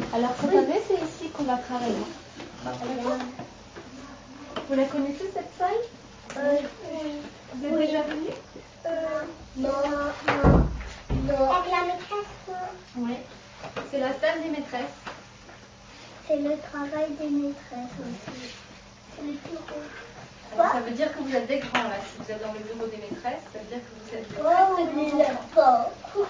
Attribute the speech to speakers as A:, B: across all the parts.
A: Alors cette année, c'est ici qu'on va travailler. D'accord. Vous la connaissez cette salle?
B: Oui.
A: Vous êtes déjà venu?
B: Non. Avec la maîtresse?
A: Oui. C'est la salle des maîtresses.
B: C'est le travail des maîtresses aussi. C'est le bureau.
A: Alors ça veut dire que vous êtes des grands là. Si vous êtes dans le bureau des maîtresses, ça veut dire que vous êtes des très
B: grands enfants.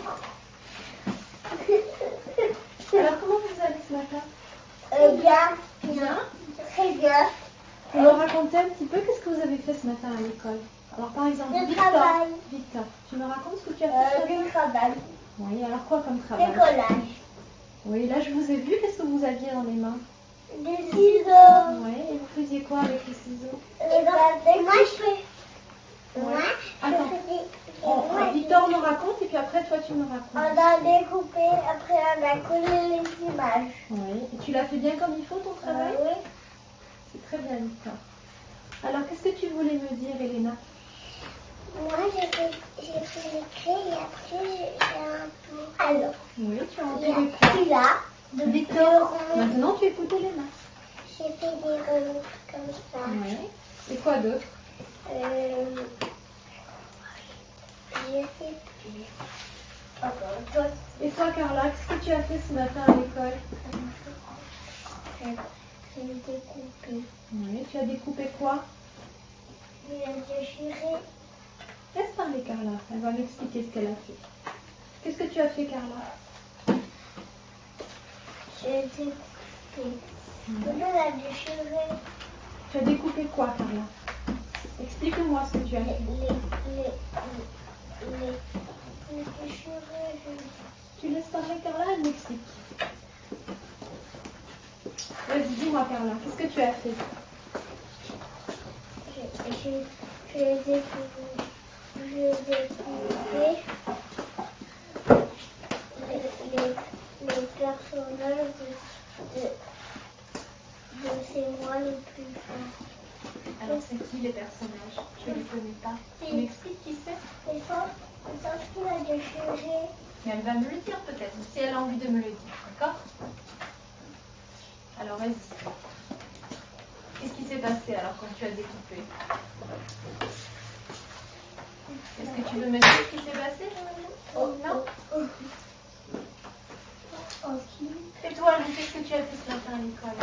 A: Alors comment vous allez ce matin?
B: Bien. Très bien.
A: Vous me racontez un petit peu qu'est-ce que vous avez fait ce matin à l'école? Alors par exemple, Victor, tu me racontes ce que tu as fait ce matin?
B: Du travail.
A: Oui, alors quoi comme travail?
B: Des collages.
A: Oui, là je vous ai vu, qu'est-ce que vous aviez dans les mains?
B: Des ciseaux.
A: Oui, et vous faisiez quoi avec les ciseaux?
B: Moi je fais.
A: Ouais. Attends, Victor me raconte et puis après toi tu me racontes.
B: On a découpé, après on a collé les images.
A: Oui, et tu l'as fait bien comme il faut ton travail?
B: Oui.
A: C'est très bien Victor. Alors qu'est-ce que tu voulais me dire Elena?
B: Moi j'ai fait les clés et après j'ai un tour. Alors.
A: Oui, tu as entendu quoi?
B: Là.
A: Victor, maintenant tu écoutes Elena.
B: J'ai fait des ronds comme ça.
A: Oui. Et quoi d'autre?
B: J'ai fait plus.
A: Et toi Carla, qu'est-ce que tu as fait ce matin à l'école?
B: J'ai découpé.
A: Oui, tu as découpé quoi?
B: J'ai déchiré.
A: Laisse parler Carla, elle va m'expliquer ce qu'elle a fait. Qu'est-ce que tu as fait Carla?
B: J'ai découpé. Elle a déchiré.
A: Tu as découpé quoi Carla? Explique-moi ce que tu as fait.
B: Les déchiré.
A: Tu laisses parler Carla, elle m'explique. Vas-y, dis-moi Carla, qu'est-ce que tu as fait?
B: J'ai découpé les personnages de C'est moi le plus fort.
A: Alors c'est qui les personnages? Je ne les connais pas. Tu m'expliques qui c'est?
B: C'est ça qu'il a déchiré.
A: Mais elle va me le dire peut-être, si elle a envie de me le dire, d'accord? Alors vas-y. Qu'est-ce qui s'est passé alors quand tu as découpé? Est-ce que tu veux me dire ce qui s'est passé? Non? Et toi, Lou, qu'est-ce que tu as fait ce matin à l'école?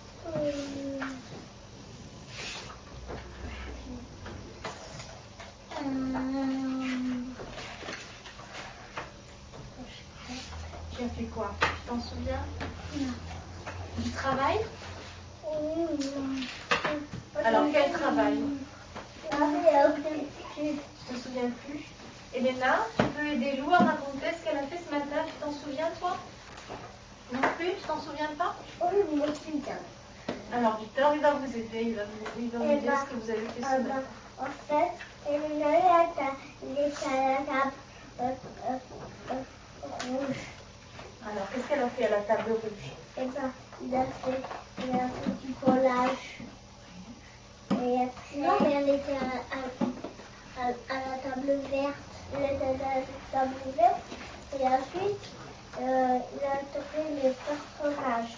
A: Tu as fait quoi? Tu t'en souviens?
B: Non.
A: Du travail?
B: Oui.
A: Alors quel travail?
B: Je ne
A: te souviens plus? Elena, tu peux aider Lou à raconter ce qu'elle a fait ce matin? Tu t'en souviens toi? Non plus? Tu t'en souviens pas?
B: Oui, moi je me souviens.
A: Alors Victor, il va vous aider, il va vous dire ce que vous avez fait ce matin.
B: En fait, Elena est à la table rouge.
A: Alors qu'est-ce qu'elle a fait à la table rouge?
B: Eh ben, il a fait du collage. Et après, elle était à la table verte. Elle était à la table verte. Et ensuite, il a tourné les personnages.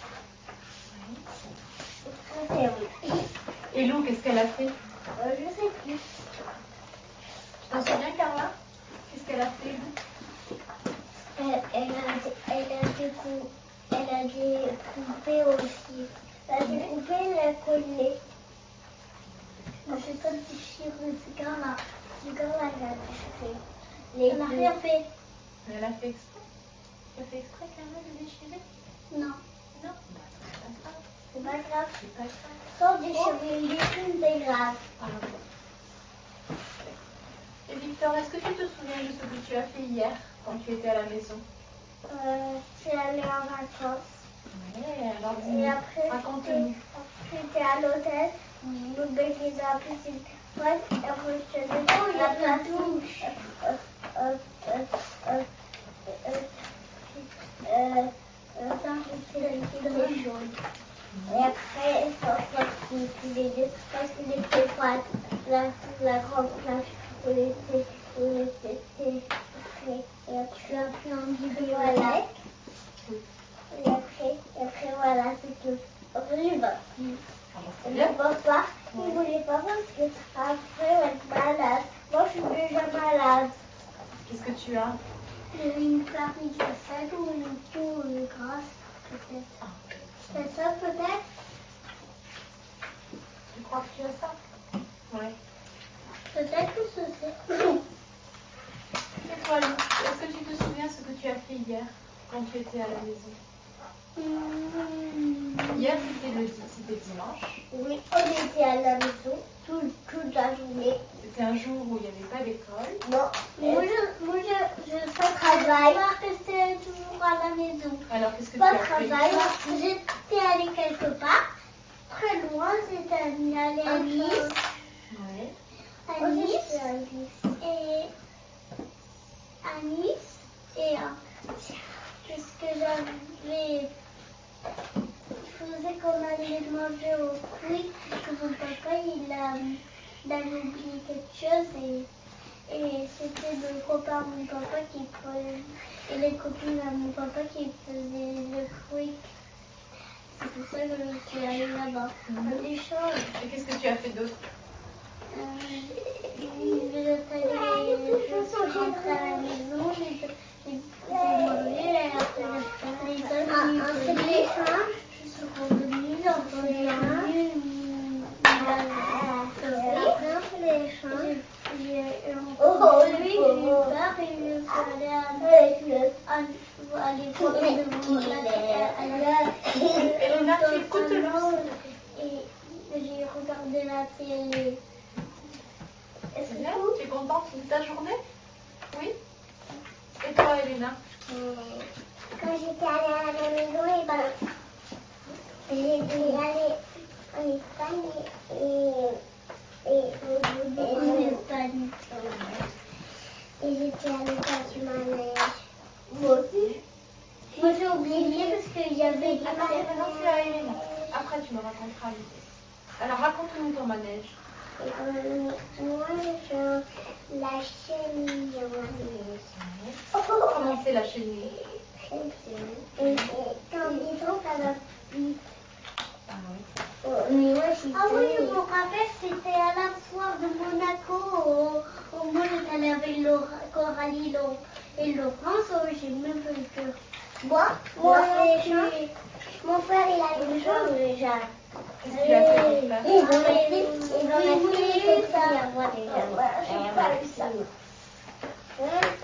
A: Et Lou, qu'est-ce qu'elle a fait?
B: Je sais plus.
A: Tu t'en souviens, Carla? Qu'est-ce qu'elle a fait, Lou?
B: Elle a découpé aussi. Elle a découpé, elle a collé. Je sais pas déchirer ce gars-là. Ce gars-là, il a déchiré. Elle n'a rien fait.
A: Mais elle a fait exprès. Tu as fait exprès, Carla, de déchirer?
B: Non.
A: Non?
B: C'est pas grave.
A: C'est pas grave.
B: Sans déchirer les films, c'est grave.
A: Ah, et Victor, est-ce que tu te souviens de ce que tu as fait hier quand tu étais à la maison?
B: Je suis allée en vacances.
A: Ouais, alors
B: et après,
A: raconte-nous.
B: J'étais à l'hôtel, me baigner dans la piscine froide, et après je suis allée à la douche. C'était chaud. Et après, il était parce qu'il était froid, la grande plage, il était frais. Et après, on dit voilà. Et après, voilà, c'est tout. Enfin, je vois.
A: Bien.
B: Le papa, il voulait pas parce que après, on va être malade. Moi, je suis déjà malade.
A: Qu'est-ce que tu as?
B: Une clarisse de sel ou une toux ou une grasse, peut-être. C'est ça, peut-être?
A: Tu crois que tu as ça? Oui.
B: Peut-être que c'est.
A: Et toi, Lou, est-ce que tu te souviens ce que tu as fait hier quand tu étais à la maison? Hier, c'était dimanche.
B: Oui, on était à la maison toute la journée.
A: C'était un jour où il n'y avait pas d'école.
B: Non. Moi, je travaille parce que c'était toujours à la maison.
A: Alors, qu'est-ce que
B: Pas
A: tu as fait?
B: travail, j'étais allée quelque part. Très loin, j'étais allée à Nice.
A: Oui.
B: À Nice. Et à Nice. Et qu'est-ce que j'avais... Je faisais qu'on allait manger au fruit, parce que mon papa, il avait oublié quelque chose et c'était le copain de mon papa qui faisait, et les copines à mon papa qui faisaient le fruit. C'est pour ça que je suis allée là-bas. Des choses.
A: Et qu'est-ce que tu as fait d'autre?
B: Je suis rentrée à la maison, j'ai mangé, et après les échanges, je suis revenue, après les échanges, j'ai eu peur et je suis allée voir
A: Elena, tu écoutes le
B: et j'ai regardé la télé.
A: C'est bien? Tu es contente de ta journée? Oui? Et toi, Elena?
B: Quand j'étais allée à la maison, et ben, j'étais allée en Espagne et j'étais allée faire du manège. Moi aussi. Moi j'ai oublié parce qu'il y avait des
A: Attends, maintenant c'est à Elena. Après, tu me raconteras. Alors, raconte-nous ton manège.
B: Moi, je fais la chenille en manège.
A: Comment c'est la chenille?
B: Et quand il faut, ça va vite.
A: Ah oui.
B: Mais moi, ah oui, je me rappelle, c'était à la foire de Monaco. Au moins, j'étais allée avec Coralie et Laurence. J'ai même pas eu peur. Moi, mon frère, il a eu peur déjà.
A: Qu'est-ce qu'il a fait pour place?
B: Ils ont resté, il faut y avoir déjà. Je sais pas,